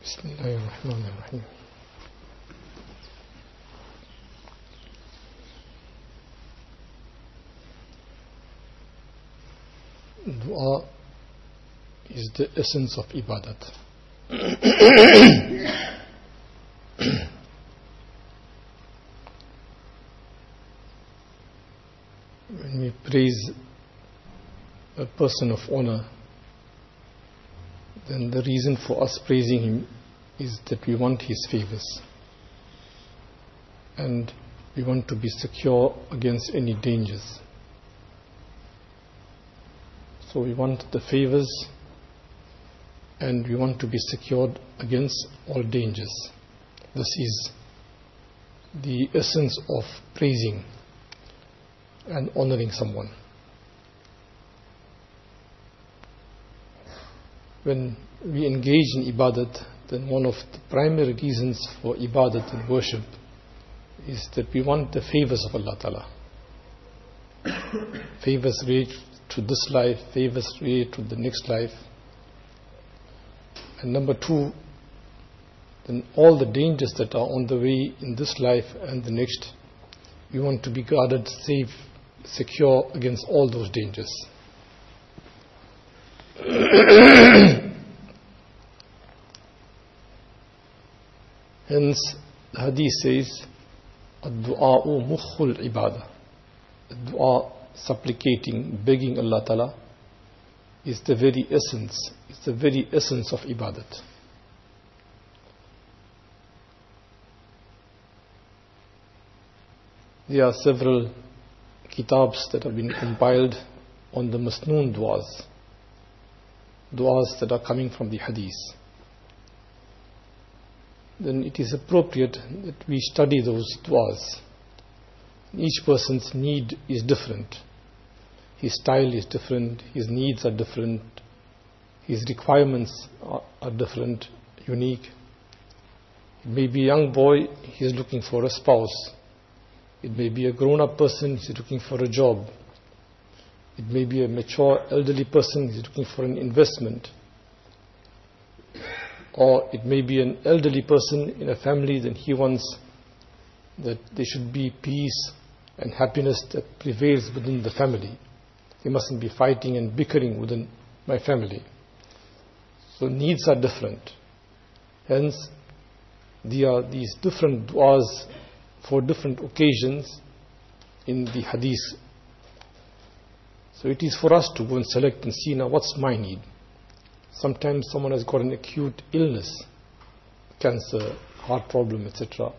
بسم الله الرحمن الرحيم. Dua is the essence of ibadat. When we praise a person of honor, then the reason for us praising him is that we want his favors and we want to be secure against any dangers. So we want the favors and we want to be secured against all dangers. This is the essence of praising and honoring someone. When we engage in ibadat, then one of the primary reasons for ibadat and worship is that we want the favors of Allah Ta'ala. Favors related to this life, favors related to the next life. And number two, then all the dangers that are on the way in this life and the next, we want to be guarded, safe, secure against all those dangers. Hence, the hadith says, "Ad-du'a'u mukhul ibadah." Dua, supplicating, begging Allah Ta'ala, is the very essence of ibadat. There are several kitabs that have been compiled on the masnoon duas that are coming from the hadith. Then it is appropriate that we study those duas. Each person's need is different. His style is different, his needs are different, his requirements are different, unique. It may be a young boy, he is looking for a spouse. It may be a grown-up person, he is looking for a job. It may be a mature elderly person, he is looking for an investment. Or it may be an elderly person in a family, then he wants that there should be peace and happiness that prevails within the family. There mustn't be fighting and bickering within my family. So needs are different. Hence, there are these different du'as for different occasions in the hadith. So it is for us to go and select and see, now what's my need? Sometimes someone has got an acute illness, cancer, heart problem, etc.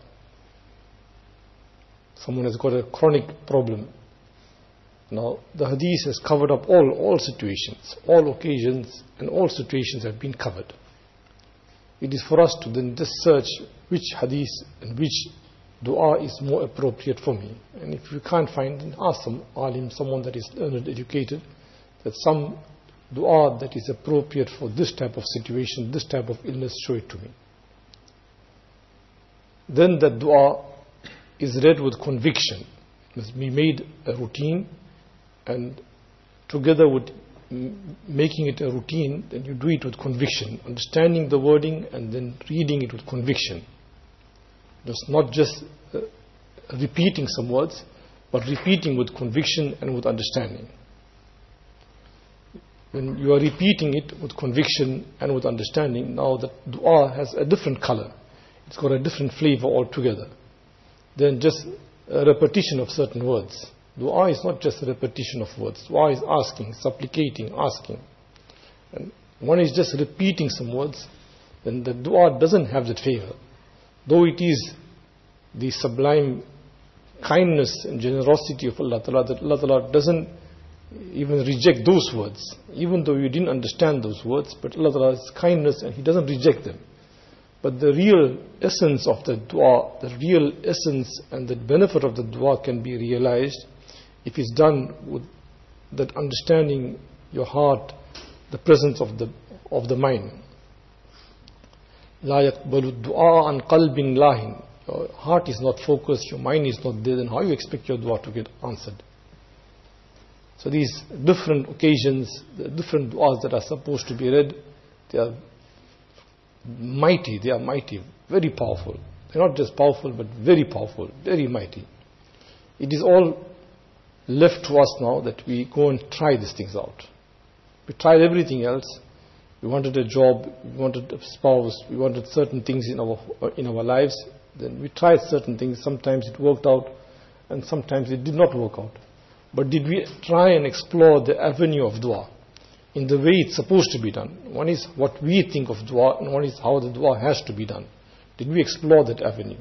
Someone has got a chronic problem. Now, the hadith has covered up all situations, all occasions, and all situations have been covered. It is for us to then just search which hadith and which dua is more appropriate for me. And if you can't find, then ask some alim, someone that is learned, educated, that some dua that is appropriate for this type of situation, this type of illness, show it to me. Then that dua is read with conviction. It must be made a routine, and together with making it a routine, then you do it with conviction, understanding the wording and then reading it with conviction. Just not just repeating some words, but repeating with conviction and with understanding. When you are repeating it with conviction and with understanding, now the dua has a different color. It's got a different flavor altogether than just a repetition of certain words. Dua is not just a repetition of words. Dua is asking, supplicating, asking. And one is just repeating some words, then the dua doesn't have that flavor. Though it is the sublime kindness and generosity of Allah Ta'ala, that Allah Ta'ala doesn't even reject those words. Even though you didn't understand those words, but Allah Ta'ala's kindness, and He doesn't reject them. But the real essence of the dua, the real essence and the benefit of the dua can be realized if it's done with that understanding, your heart, the presence of the mind. لا يقبل الدعاء عن قلب لاهٍ. Your heart is not focused, your mind is not there, then how you expect your dua to get answered? So these different occasions, the different du'as that are supposed to be read, they are mighty, they are mighty, very powerful. They're not just powerful, but very powerful, very mighty. It is all left to us now that we go and try these things out. We tried everything else. We wanted a job, we wanted a spouse, we wanted certain things in our lives. Then we tried certain things. Sometimes it worked out, and sometimes it did not work out. But did we try and explore the avenue of dua in the way it's supposed to be done? One is what we think of dua, and one is how the dua has to be done. Did we explore that avenue?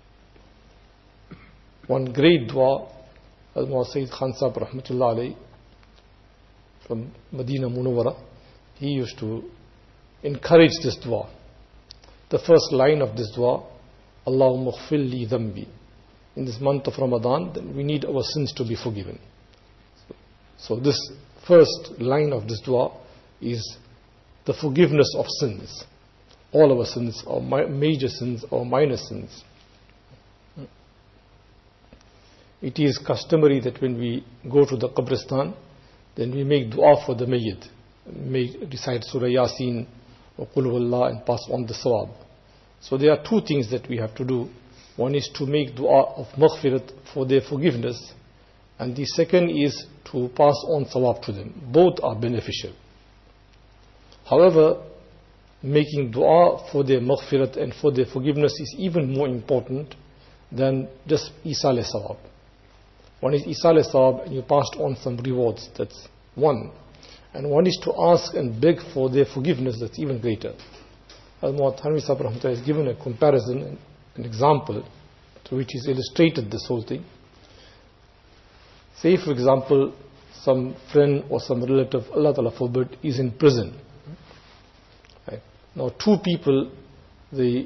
One great dua, Al-Mu'ad Sayyid Khan Sahib Rahmatullah Alayhi from Medina Munawwara, he used to encourage this dua. The first line of this dua, Allahumma ghfir li dhanbi. In this month of Ramadan, then we need our sins to be forgiven. So this first line of this dua is the forgiveness of sins. All our sins, or major sins or minor sins. It is customary that when we go to the Qabristan, then we make dua for the Mayyit. Recite Surah Yasin or Qul Huwallah and pass on the sawab. So there are two things that we have to do. One is to make dua of maghfirat for their forgiveness, and the second is to pass on sawab to them. Both are beneficial. However, making dua for their maghfirat and for their forgiveness is even more important than just isal sawab. One is isal sawab, and you passed on some rewards. That's one. And one is to ask and beg for their forgiveness. That's even greater. Al-Mu'ad Thanvi Sahib Rahmatullah has given a comparison, an example through which he's illustrated this whole thing. Say, for example, some friend or some relative, Allah Ta'ala forbid, is in prison. Right? Now, two people, they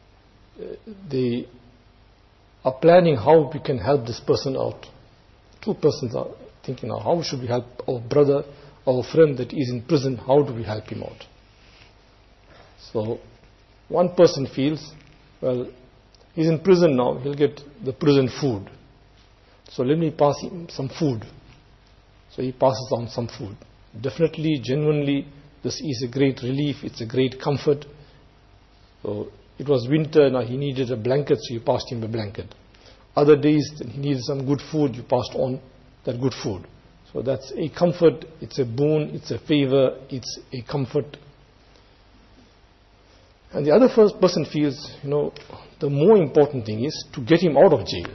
are planning how we can help this person out. Two persons are thinking, now, how should we help our brother, our friend that is in prison? How do we help him out? So, one person feels, well, he's in prison now, he'll get the prison food. So let me pass him some food. So he passes on some food. Definitely, genuinely, this is a great relief, it's a great comfort. So it was winter, now he needed a blanket, so you passed him a blanket. Other days, he needed some good food, you passed on that good food. So that's a comfort, it's a boon, it's a favor, it's a comfort. And the other first person feels, the more important thing is to get him out of jail.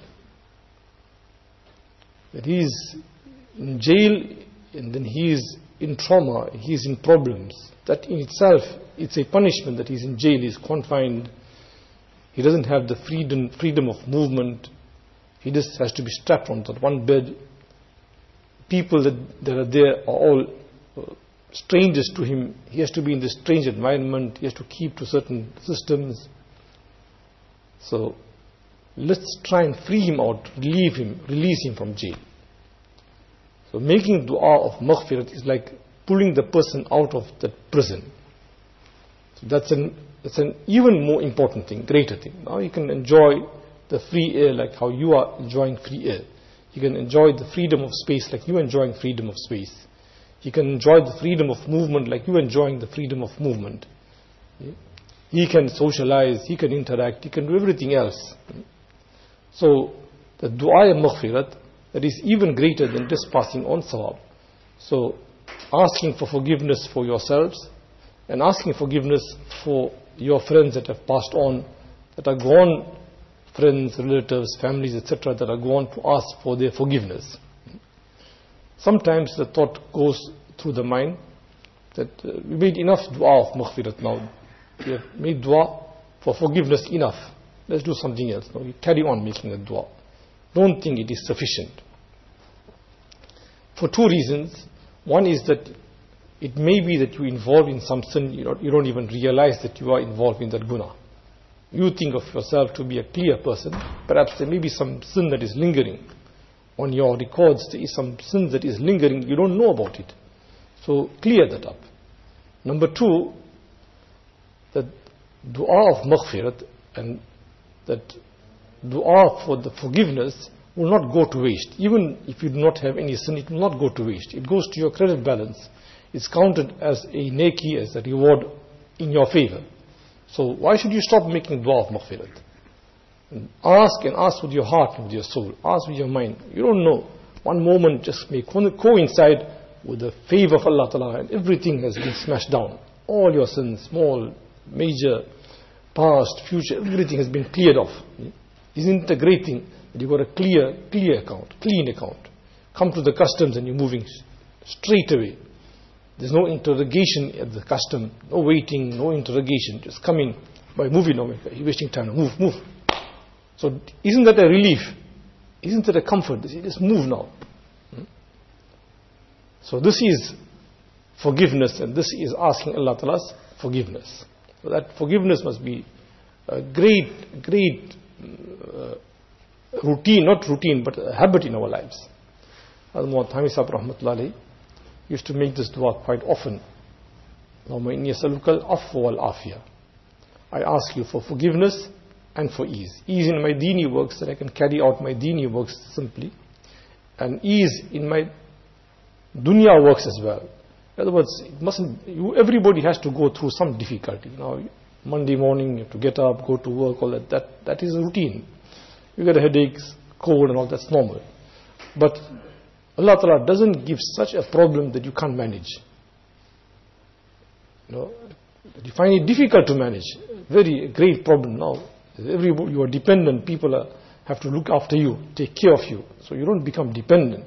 That he is in jail, and then he is in trauma, he is in problems. That in itself, it's a punishment that he's in jail, he's confined. He doesn't have the freedom of movement. He just has to be strapped on that one bed. People that are there are all strangers to him. He has to be in this strange environment. He has to keep to certain systems. So let's try and free him out, release him from jail. So making dua of maghfirat is like pulling the person out of that prison. So that's an even more important thing, greater thing. Now you can enjoy the free air like how you are enjoying free air. You can enjoy the freedom of space like you are enjoying freedom of space. You can enjoy the freedom of movement like you are enjoying the freedom of movement. He can socialize, he can interact, he can do everything else. So the dua maghfirat, that is even greater than just passing on sawab. So asking for forgiveness for yourselves and asking forgiveness for your friends that have passed on, that are gone, friends, relatives, families, etc., that are gone, to ask for their forgiveness. Sometimes the thought goes through the mind that we made enough dua of maghfirat now. We have made dua for forgiveness enough. Let's do something else. Now we carry on making the dua. Don't think it is sufficient. For two reasons. One is that it may be that you involved in some sin, you don't even realize that you are involved in that guna. You think of yourself to be a clear person. Perhaps there may be some sin that is lingering. On your records, there is some sin that is lingering, you don't know about it. So clear that up. Number two, that dua of maghfirat and that dua for the forgiveness will not go to waste. Even if you do not have any sin, it will not go to waste. It goes to your credit balance. It's counted as a neki, as a reward in your favor. So why should you stop making dua of maghfirat? And ask with your heart and with your soul. Ask with your mind. You don't know. One moment just may coincide with the favor of Allah Ta'ala and everything has been smashed down. All your sins, small, major, past, future, everything has been cleared off. Isn't it a great thing that you got a clean account? Come to the customs and you're moving straight away. There's no interrogation at the custom, no waiting, no interrogation. Just come in by moving away. You're wasting time. Move. So isn't that a relief? Isn't that a comfort? Just move now. So this is forgiveness, and this is asking Allah Ta'ala's forgiveness. So that forgiveness must be a great routine, not routine, but a habit in our lives. Al-Mu'ad Hamid Sahib Rahmatullah Alayhi used to make this dua quite often. Allahumma inni as'aluka al-afwa wal-afiyah. I ask you for forgiveness and for ease. Ease in my dini works, that I can carry out my dini works simply. And ease in my dunya works as well. In other words, everybody has to go through some difficulty. Monday morning, you have to get up, go to work, all that is a routine. You get headaches, cold and all, that's normal. But Allah Ta'ala doesn't give such a problem that you can't manage. You find it difficult to manage. Very great problem now. You are dependent, people have to look after you, take care of you. So you don't become dependent.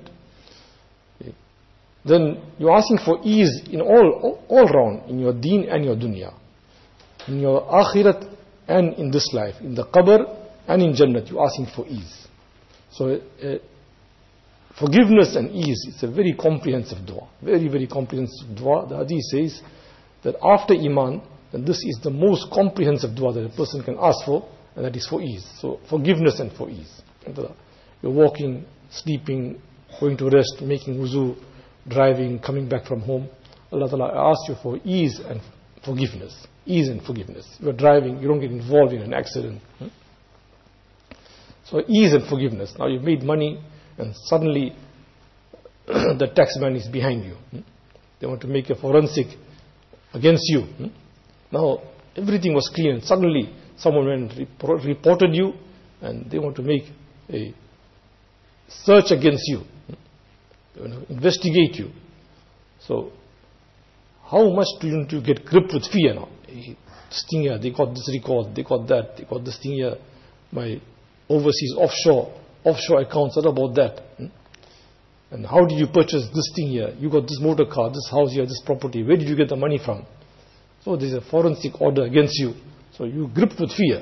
Then you're asking for ease in all round, in your deen and your dunya. In your akhirat and in this life. In the qabr and in Jannat, you're asking for ease. So forgiveness and ease, it's a very comprehensive dua. Very, very comprehensive dua. The hadith says that after Iman, then this is the most comprehensive dua that a person can ask for, and that is for ease. So forgiveness and for ease. You're walking, sleeping, going to rest, making wuzu, driving, coming back from home. Allah Ta'ala asks you for ease and forgiveness. Ease and forgiveness. You're driving, you don't get involved in an accident. So ease and forgiveness. Now you've made money and suddenly the taxman is behind you. They want to make a forensic against you. Now everything was clear and suddenly someone went and reported you and they want to make a search against you. Investigate you. So how much do you need to get gripped with fear now? This thing here, they got this record, they got that, they got this thing here, my overseas offshore accounts, what about that? And how did you purchase this thing here? You got this motor car, this house here, this property, where did you get the money from? So there's a forensic order against you. So you gripped with fear.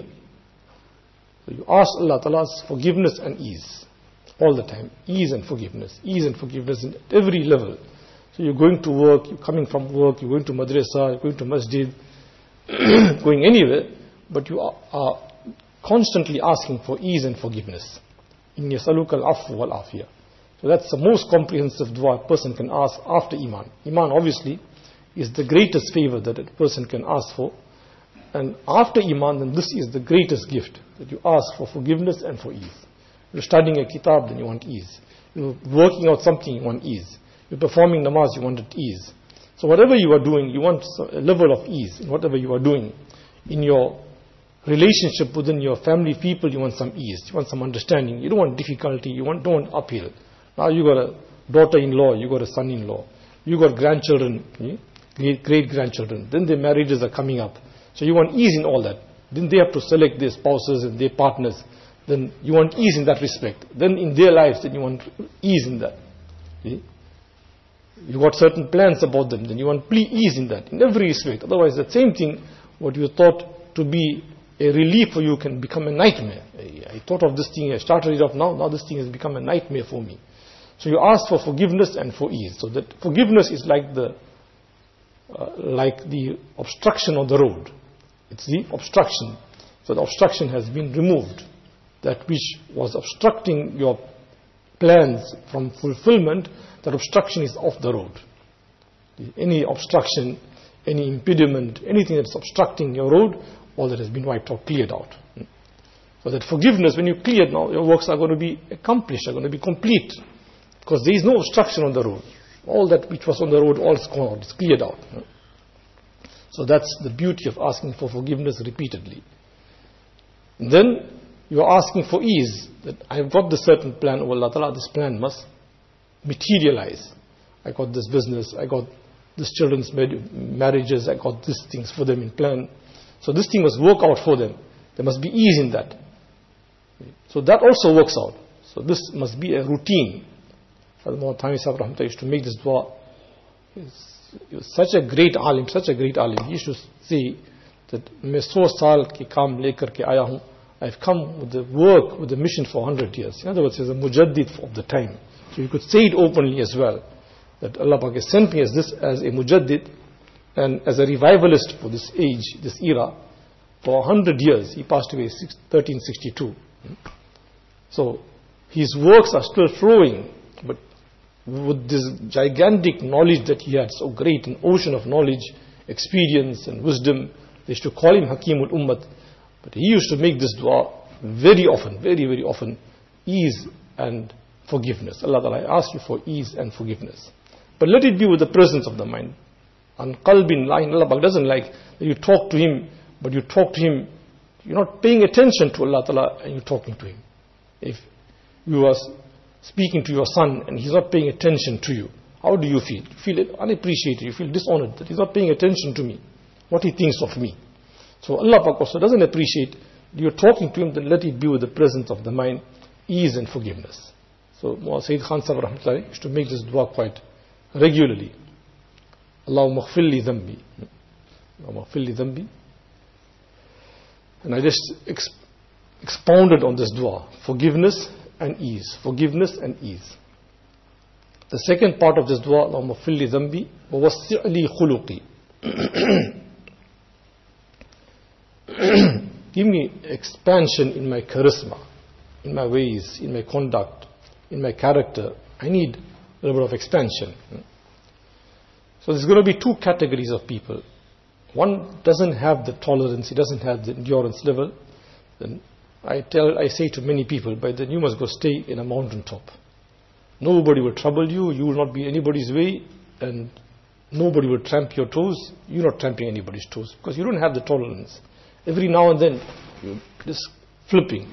So you ask Allah Ta'ala's forgiveness and ease. All the time. Ease and forgiveness in every level. So you're going to work, you're coming from work, you're going to madrasa, you're going to masjid, going anywhere, but you are constantly asking for ease and forgiveness. Inni as'aluka al-afwa wal-afiyah. So that's the most comprehensive dua a person can ask after Iman. Iman obviously is the greatest favor that a person can ask for. And after Iman, then this is the greatest gift, that you ask for forgiveness and for ease. You're studying a kitab, then you want ease. You're working out something, you want ease. You're performing namaz, you want ease. So whatever you are doing, you want a level of ease in whatever you are doing. In your relationship within your family people, you want some ease, you want some understanding. You don't want difficulty, you don't want uphill. Now you got a daughter-in-law, you got a son-in-law, you got grandchildren, great-grandchildren. Then their marriages are coming up. So you want ease in all that. Then they have to select their spouses and their partners. Then you want ease in that respect. Then in their lives, then you want ease in that. See? You got certain plans about them, then you want ease in that, in every respect. Otherwise, the same thing, what you thought to be a relief for you can become a nightmare. I thought of this thing, I started it off now this thing has become a nightmare for me. So you ask for forgiveness and for ease. So that forgiveness is like the obstruction on the road. It's the obstruction. So the obstruction has been removed. That which was obstructing your plans from fulfillment, that obstruction is off the road. Any obstruction, any impediment, anything that's obstructing your road, all that has been wiped out, cleared out. So that forgiveness, when you clear it now, your works are going to be accomplished, are going to be complete. Because there is no obstruction on the road. All that which was on the road, all is gone out, it's cleared out. So that's the beauty of asking for forgiveness repeatedly. And then you are asking for ease, that I've got this certain plan, oh Allah Ta'ala, this plan must materialize. I got this business, I got this children's marriages, I got these things for them in plan. So this thing must work out for them. There must be ease in that. So that also works out. So this must be a routine. Al-Mawad Thami Sahib Rahmatullah used to make this dua. He was such a great alim, such a great alim. He used to say that मैं 100 साल के काम लेकर के आया हूँ. I've come with the work, with the mission for 100 years. In other words, he's a mujaddid of the time. So you could say it openly as well, that Allah Pak has sent me as a mujaddid and as a revivalist for this age, this era, for 100 years. He passed away 1362. So his works are still flowing, but with this gigantic knowledge that he had, so great, an ocean of knowledge, experience and wisdom. They used to call him Hakimul Ummat. But he used to make this dua very often, very, very often, ease and forgiveness. Allah Ta'ala, I ask you for ease and forgiveness. But let it be with the presence of the mind. An qalbin lahin, Allah Ta'ala doesn't like that you talk to him, but you talk to him, you're not paying attention to Allah Ta'ala and you're talking to him. If you are speaking to your son and he's not paying attention to you, how do you feel? You feel unappreciated, you feel dishonored that he's not paying attention to me, what he thinks of me. So Allah Pak also doesn't appreciate you're talking to him, then let it be with the presence of the mind, ease and forgiveness. So Sayyid Khan Sahib Rahmatullah used to make this dua quite regularly. Allahumma ghfir li dhanbi. Allahumma ghfir li dhanbi. And I just expounded on this dua. Forgiveness and ease. Forgiveness and ease. The second part of this dua, Allahumma ghfir li dhanbi wa wassi' li khuluqi. Give me expansion in my charisma, in my ways, in my conduct, in my character. I need a little bit of expansion. So there's going to be two categories of people. One doesn't have the tolerance, he doesn't have the endurance level. Then I say to many people, but then you must go stay in a mountaintop. Nobody will trouble you, you will not be anybody's way, and nobody will tramp your toes. You're not tramping anybody's toes because you don't have the tolerance. Every now and then, you're just slipping.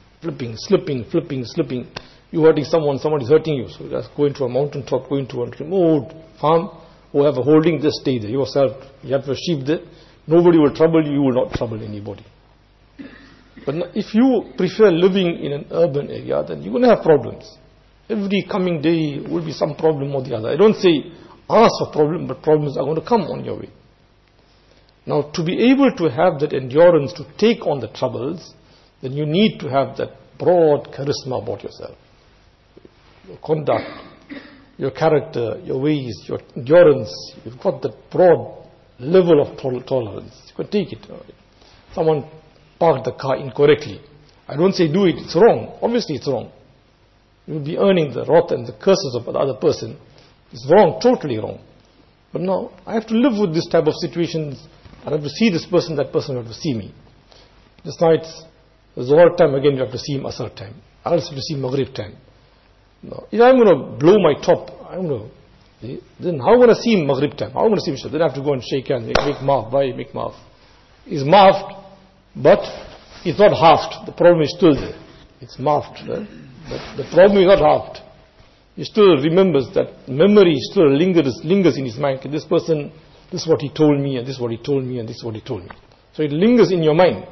You're hurting someone, somebody's hurting you. So just go into a mountaintop, go into a remote farm, or have a holding, just stay there. Yourself, you have a sheep there. Nobody will trouble you, you will not trouble anybody. But if you prefer living in an urban area, then you're going to have problems. Every coming day will be some problem or the other. I don't say ask for problem, but problems are going to come on your way. Now, to be able to have that endurance to take on the troubles, then you need to have that broad charisma about yourself. Your conduct, your character, your ways, your endurance. You've got that broad level of tolerance. You can take it. Someone parked the car incorrectly. I don't say do it, it's wrong. Obviously it's wrong. You'll be earning the wrath and the curses of the other person. It's wrong, totally wrong. But now, I have to live with this type of situations. I have to see this person, that person will have to see me. This night, Zohar time, again you have to see him Asr time. I also have to see Maghrib time. Now, if I'm going to blow my top, then how am I going to see him Maghrib time? How am I going to see him? Then I have to go and shake hands, make maaf, bhai, make maaf. He's maafed, but it's not halved. The problem is still there. It's maafed. But the problem is not halved. He still remembers that memory still lingers in his mind. This person, this is what he told me, and this is what he told me, and this is what he told me. So it lingers in your mind.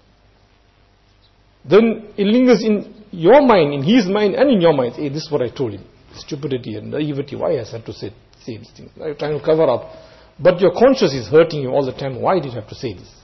Then it lingers in your mind, in his mind, and in your mind. Hey, this is what I told him. Stupidity and naivety. Why has I had to say these things? I'm trying to cover up. But your conscience is hurting you all the time. Why did you have to say this?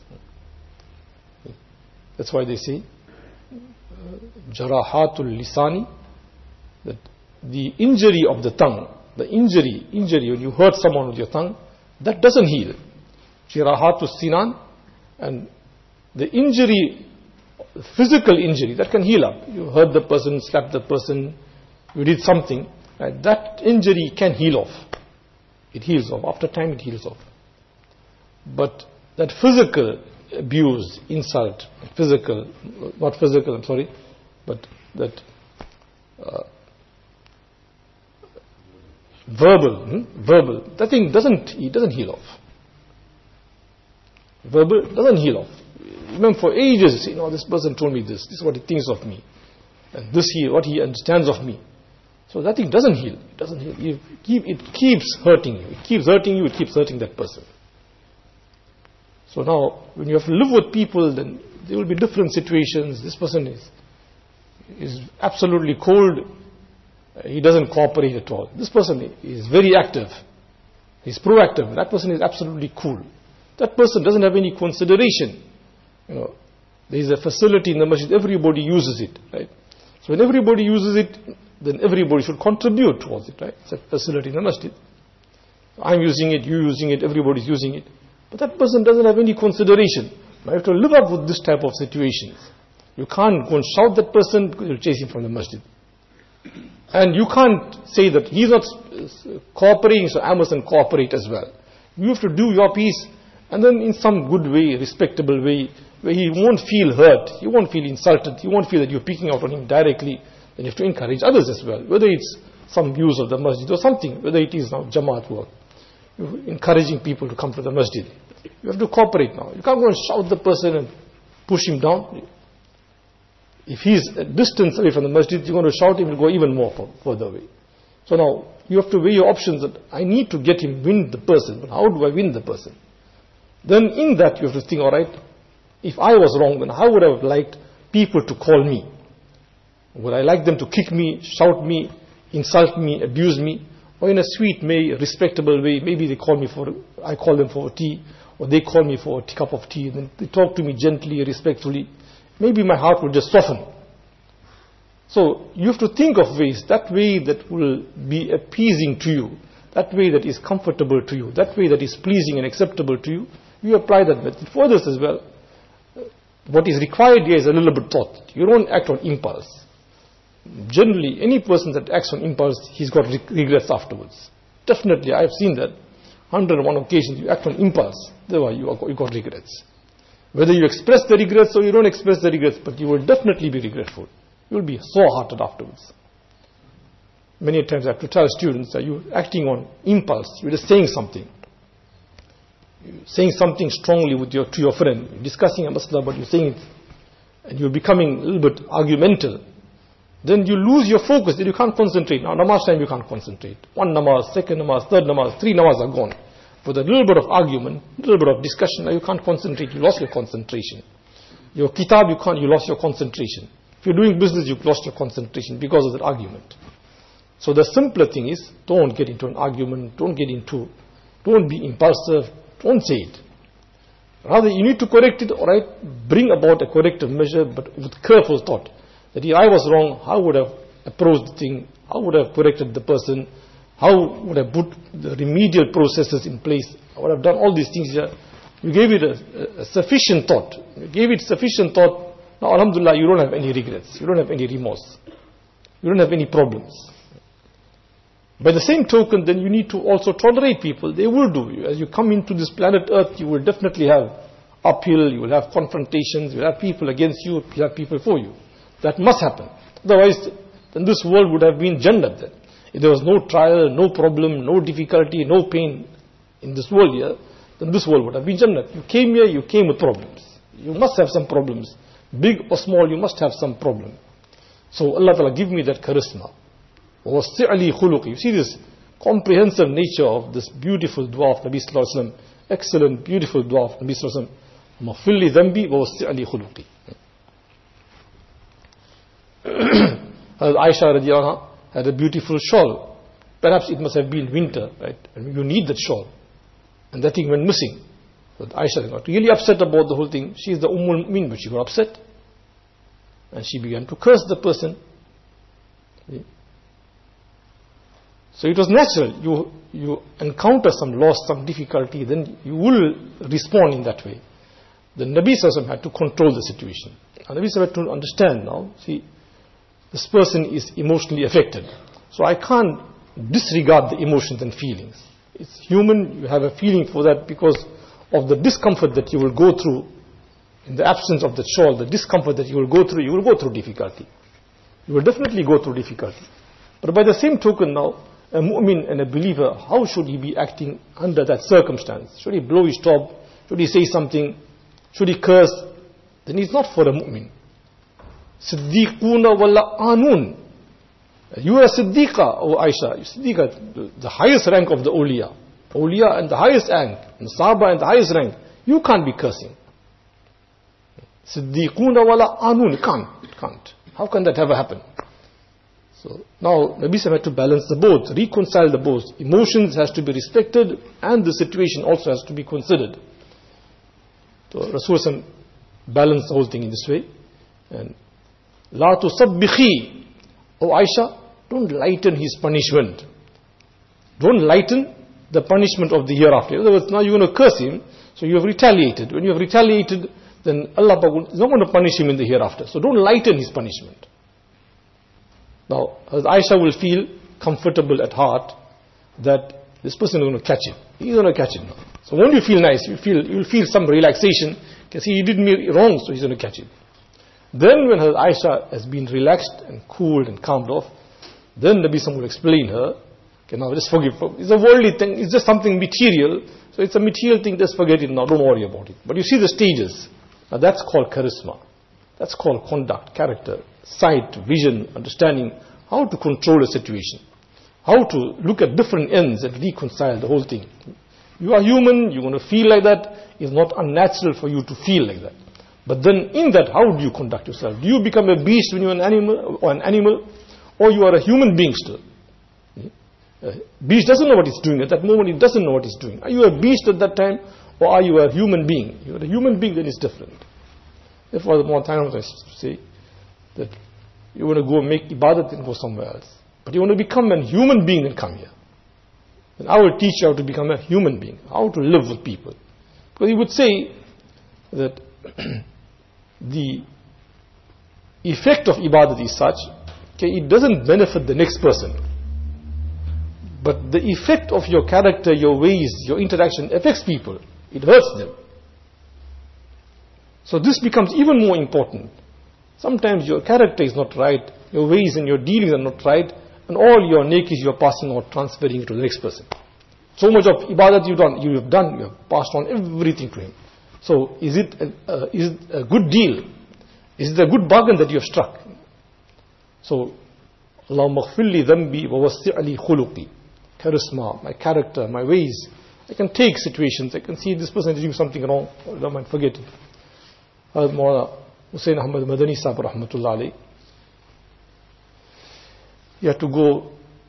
That's why they say, Jarahatul Lisani, that the injury of the tongue, the injury when you hurt someone with your tongue, that doesn't heal. Jarahatul Sinan, and the injury, physical injury, that can heal up. You hurt the person, slapped the person, you did something, and that injury can heal off. It heals off. After time it heals off. But that physical abuse, insult, not physical, I'm sorry, but that verbal, that thing doesn't heal off. Verbal doesn't heal off. Even for ages, you say, no, this person told me this is what he thinks of me, and this what he understands of me. So that thing doesn't heal. It doesn't heal. It keeps hurting you. It keeps hurting you. It keeps hurting that person. So now, when you have to live with people, then there will be different situations. This person is absolutely cold. He doesn't cooperate at all. This person is very active. He's proactive. That person is absolutely cool. That person doesn't have any consideration. There is a facility in the masjid. Everybody uses it, right? So when everybody uses it, then everybody should contribute towards it, right? It's a facility in the masjid. I'm using it, you're using it, everybody's using it. But that person doesn't have any consideration. Now you have to live up with this type of situations. You can't go and shout that person because you'll chase him from the masjid. And you can't say that he's not cooperating, so I mustn't cooperate as well. You have to do your piece, and then in some good way, respectable way, where he won't feel hurt, he won't feel insulted, he won't feel that you're picking out on him directly. Then you have to encourage others as well, whether it's some use of the masjid or something, whether it is now Jamaat work, encouraging people to come to the masjid. You have to cooperate now. You can't go and shout the person and push him down. If he's a distance away from the masjid, you're going to shout him, he'll go even more further away. So now, you have to weigh your options that I need to get him, win the person, but how do I win the person? Then in that you have to think, alright, if I was wrong, then how would I have liked people to call me? Would I like them to kick me, shout me, insult me, abuse me? Or in a sweet way, respectable way, maybe I call them for a tea, or they call me for a cup of tea, and then they talk to me gently, respectfully. Maybe my heart will just soften. So you have to think of ways, that way that will be appeasing to you, that way that is comfortable to you, that way that is pleasing and acceptable to you. You apply that method for this as well. What is required here is a little bit thought. You don't act on impulse. Generally, any person that acts on impulse, he's got regrets afterwards. Definitely, I have seen that. 101 occasions, you act on impulse. Therefore, you got regrets. Whether you express the regrets or you don't express the regrets, but you will definitely be regretful. You will be sore-hearted afterwards. Many times I have to tell students that you're acting on impulse. You're just saying something. You're saying something strongly to your friend. You're discussing a masla, but you're saying it, and you're becoming a little bit argumental. Then you lose your focus, then you can't concentrate. Now, namaz time you can't concentrate. One namaz, second namaz, third namaz, three namaz are gone. For the little bit of argument, little bit of discussion, now you can't concentrate, you lost your concentration. Your kitab, you lost your concentration. If you're doing business, you've lost your concentration because of that argument. So the simpler thing is, don't get into an argument, don't be impulsive, don't say it. Rather, you need to correct it, alright, bring about a corrective measure, but with careful thought. That if I was wrong, how would I have approached the thing? How would I have corrected the person? How would I put the remedial processes in place? I would have done all these things here. You gave it a sufficient thought. You gave it sufficient thought. Now, alhamdulillah, you don't have any regrets. You don't have any remorse. You don't have any problems. By the same token, then you need to also tolerate people. They will do. As you come into this planet Earth, you will definitely have uphill, you will have confrontations, you will have people against you, you will have people for you. That must happen. Otherwise, then this world would have been Jannat then. If there was no trial, no problem, no difficulty, no pain in this world here, then this world would have been Jannat. You came here, you came with problems. You must have some problems. Big or small, you must have some problem. So Allah Ta'ala give me that charisma. وَوَسِّعْلِي خُلُقِي. You see this comprehensive nature of this beautiful dua of Nabi Sallallahu Alaihi Wasallam. Excellent, beautiful dua of Nabi Sallallahu Alaihi Wasallam. مَغْفِرْ لِي ذَنْبِي وَوَسِّعْلِي خُلُقِي. Aisha radiallahu anha had a beautiful shawl. Perhaps it must have been winter, right? And you need that shawl. And that thing went missing. So Aisha got really upset about the whole thing. She is the Ummul Mu'min, but she got upset. And she began to curse the person. So it was natural. You encounter some loss, some difficulty, then you will respond in that way. The Nabi Sallallahu Alaihi Wasallam had to control the situation. And Nabi Sallallahu Alaihi Wasallam had to understand now, see, this person is emotionally affected. So I can't disregard the emotions and feelings. It's human, you have a feeling for that because of the discomfort that you will go through. In the absence of the shawl, the discomfort that you will go through, you will go through difficulty. You will definitely go through difficulty. But by the same token now, a mu'min and a believer, how should he be acting under that circumstance? Should he blow his top? Should he say something? Should he curse? Then he's not for a mu'min. Siddiquna wala anun. You are a Siddiqa, O Aisha. Siddiqa, the highest rank of the awliya. Awliya and the highest rank, and Sahaba and the highest rank. You can't be cursing. Siddiquna wala anun. It can't. How can that ever happen? So now Nabi Sallallahu had to balance the both, reconcile the both. Emotions has to be respected and the situation also has to be considered. So Rasul balanced the whole thing in this way. And La tusabbikhi, O Aisha, don't lighten his punishment. Don't lighten the punishment of the hereafter. In other words, now you're going to curse him, so you have retaliated. When you have retaliated, then Allah is not going to punish him in the hereafter. So don't lighten his punishment. Now, Aisha will feel comfortable at heart that this person is going to catch him. He's going to catch him now. So when you feel nice, you'll feel some relaxation, because he did me wrong, so he's going to catch him. Then when Aisha has been relaxed and cooled and calmed off, then Nabi Sallallahu will explain her, okay, now just forgive. It's a worldly thing, it's just something material, so it's a material thing, just forget it now, don't worry about it. But you see the stages. Now that's called charisma. That's called conduct, character, sight, vision, understanding, how to control a situation, how to look at different ends and reconcile the whole thing. You are human, you're going to feel like that. It's not unnatural for you to feel like that. But then in that, how do you conduct yourself? Do you become a beast when you're an animal, or you are a human being still? Beast doesn't know what it's doing. At that moment, it doesn't know what it's doing. Are you a beast at that time, or are you a human being? You're a human being, then it's different. Therefore, the more times I say that you want to go make ibadat and go somewhere else. But you want to become a human being and come here. Then I will teach you how to become a human being, how to live with people. Because he would say that the effect of ibadat is such, okay, it doesn't benefit the next person. But the effect of your character, your ways, your interaction affects people. It hurts them. So this becomes even more important. Sometimes your character is not right, your ways and your dealings are not right, and all your nakis you are passing or transferring it to the next person. So much of ibadat you have passed on everything to him. So is it a good deal? Is it a good bargain that you have struck? So, Allahumma ghfirli dhanbi wa wasi' khuluqi. Charisma, my character, my ways. I can take situations, I can see this person is doing something wrong, I don't mind, forget it. Mawlana Hussain Ahmad Madani Sahib Rahmatullah alayhi, he had to go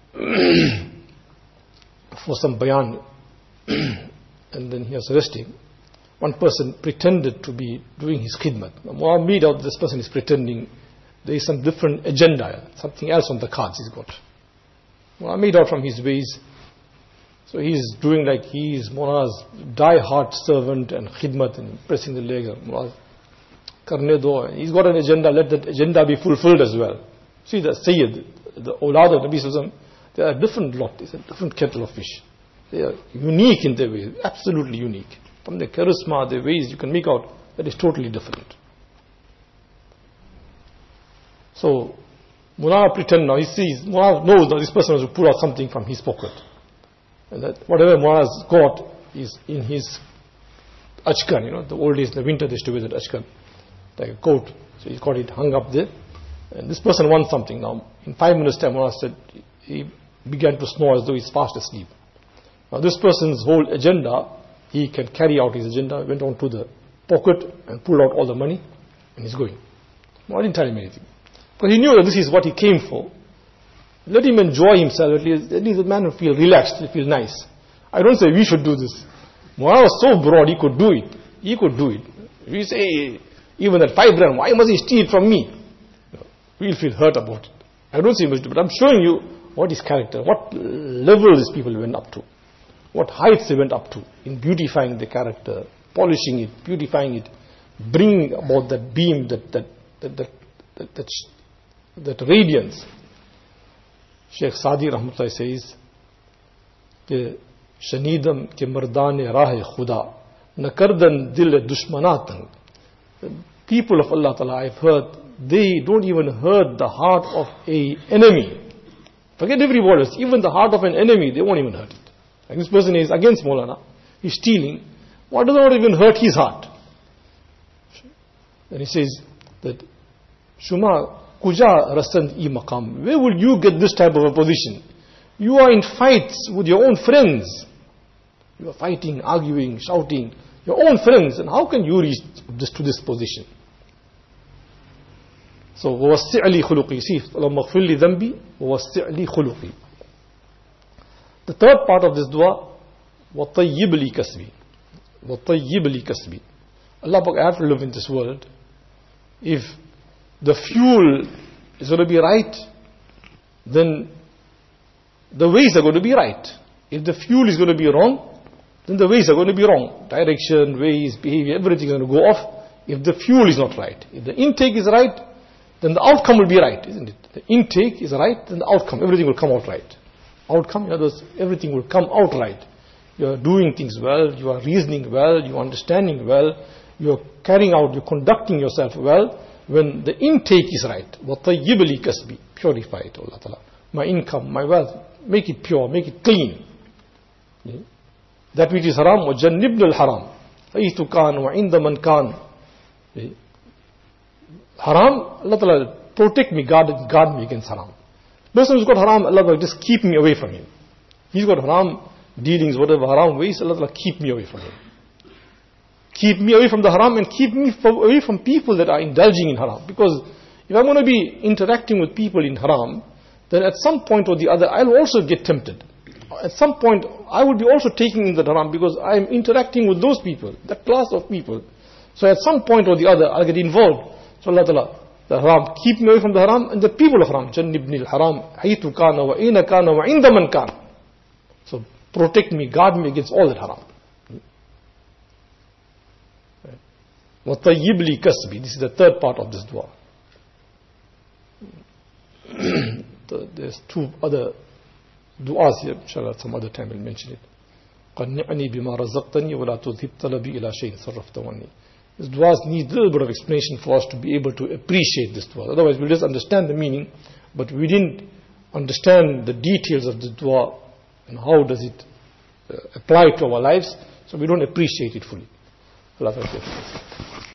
for some bayan and then he was arrested. One person pretended to be doing his khidmat. Now, I made out this person is pretending there is some different agenda, something else on the cards he's got. Well, I made out from his ways. So he's doing like he is Mulah's die-hard servant and khidmat and pressing the legs. Karne do. He's got an agenda, let that agenda be fulfilled as well. See the Sayyid, the Awlad of Nabi Sallallahu, they are a different lot, it's a different kettle of fish. They are unique in their ways, absolutely unique. From their charisma, their ways, you can make out that is totally different. So, Mullah pretend now, he sees, Mullah knows now this person has to pull out something from his pocket. And that whatever Mullah's got is in his achkan, the old days, in the winter they used to wear that achkan, like a coat. So he's got it hung up there. And this person wants something now. In 5 minutes time, Mullah said, he began to snore as though he's fast asleep. Now this person's whole agenda, he can carry out his agenda, went on to the pocket and pulled out all the money and he's going. Well, I didn't tell him anything. Because he knew that this is what he came for. Let him enjoy himself, at least the man will feel relaxed, he'll feel nice. I don't say we should do this. Mullah was so broad, he could do it. He could do it. We say, even that 5 rand, why must he steal from me? We'll feel hurt about it. I don't say much, but I'm showing you what is character, what level these people went up to, what heights they went up to in beautifying the character, polishing it, beautifying it, bringing about that beam, that radiance. Sheikh Sadi Rahmatullah says, Shanidam ke mardane rahe khuda, nakardan dil dushmanatan. People of Allah Ta'ala, I've heard, they don't even hurt the heart of an enemy. Forget everybody else, even the heart of an enemy, they won't even hurt it. Like this person is against Maulana, he's stealing. What does not even hurt his heart? Then he says that, Shuma kuja rasand I maqam. Where will you get this type of a position? You are in fights with your own friends. You are fighting, arguing, shouting. Your own friends. And how can you reach to this position? So, وَوَسِّعْ لِي خُلُقِي. See, اللَّهُمَّ اغْفِرْ لِي ذَنْبِي وَوَسِّعْ لِي خُلُقِي. The third part of this dua, وَطَيِّبْ لِي كَسْبِي. وَطَيِّبْ لِي كَسْبِي. Allah, I have to live in this world. If the fuel is going to be right, then the ways are going to be right. If the fuel is going to be wrong, then the ways are going to be wrong. Direction, ways, behavior, everything is going to go off if the fuel is not right. If the intake is right, then the outcome will be right, isn't it? The intake is right, then the outcome, everything will come out right. Outcome, in other words, everything will come out right. You are doing things well, you are reasoning well, you are understanding well, you are carrying out, you are conducting yourself well, when the intake is right. وَطَيِّبْ لِي كَسْبِي. Purify it, Allah Ta'ala. My income, my wealth, make it pure, make it clean. That which is haram, وَجَنِّبْنَ الْحَرَامِ حَيْثُ كَانَ وَعِنْدَ مَنْ كَانَ. Haram, Allah Ta'ala, protect me, guard me against haram. Person who's got haram, Allah Ta'ala, just keep me away from him. He's got haram dealings, whatever haram ways, Allah Ta'ala, keep me away from him. Keep me away from the haram and keep me away from people that are indulging in haram. Because if I'm going to be interacting with people in haram, then at some point or the other, I'll also get tempted. At some point, I will be also taking in the haram because I'm interacting with those people, that class of people. So at some point or the other, I'll get involved. So Allah Ta'ala, the haram, keep me away from the haram and the people of haram. Jannibni al-haram, haytu kana wa ina kana wa inda man kana. So protect me, guard me against all that haram. وَطَيِّبْ لِي كَسْبِي. This is the third part of this dua. There's two other du'as here, inshallah, some other time we'll mention it. قَنِّعْنِي بِمَا رَزَقْتَنِي وَلَا تُذْهِبْ طَلَبِي إِلَى شَيْءٍ صَرَّفْتَ وَنِّي. This dua needs a little bit of explanation for us to be able to appreciate this dua. Otherwise we'll just understand the meaning, but we didn't understand the details of the dua and how does it apply to our lives, so we don't appreciate it fully. Allah